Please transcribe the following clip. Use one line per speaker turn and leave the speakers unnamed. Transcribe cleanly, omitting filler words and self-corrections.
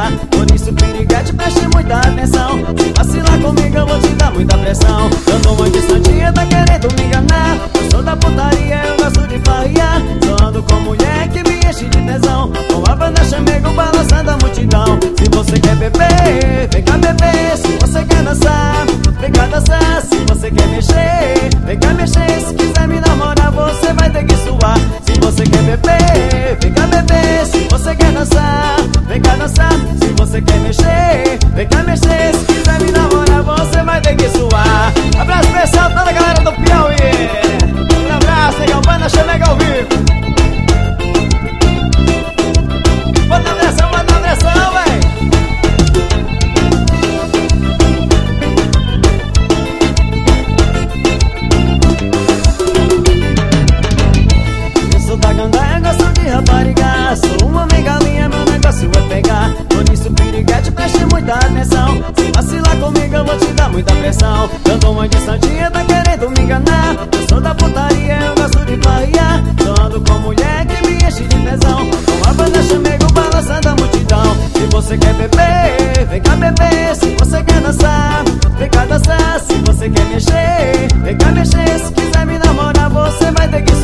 pagar. Por isso, piriguete, preste muita atenção. Se vacilar comigo eu vou te dar muita pressão. Eu tô uma distantinha, tá querendo me enganar. Eu sou da putaria, eu gosto de farriar. Só ando com mulher que me enche de tesão. Com a banda chamego balançando a multidão. Se você quer beber, vem cá beber. Se você quer dançar, vem cá dançar. Se você quer mexer, vem cá mexer. Se quiser me namorar, você vai ter que suar. Se você quer beber, vem cá beber. Se você quer dançar, vem cá dançar. Se você quer mexer, vem cá mexer. Se quiser me namorar, você vai ter que suar. Abraço especial toda a galera do Piauí. Um abraço, negão, banda chamego ao vivo. Bota a pressão, véi. Eu sou da gandaia, gosto de rapariga. Sou uma homem galinha, meu negócio é pegar. Por isso, piriguete, preste muita atenção. Se vacilar comigo eu vou te dar muita pressão. Eu tô uma distantinha, tá querendo me enganar. Eu sou da putaria, eu gosto de farriar. Só ando com mulher que me enche de tesão. Com a banda chamego balançando a multidão. Se você quer beber, vem cá beber. Se você quer dançar, vem cá dançar. Se você quer mexer, vem cá mexer. Se quiser me namorar, você vai ter que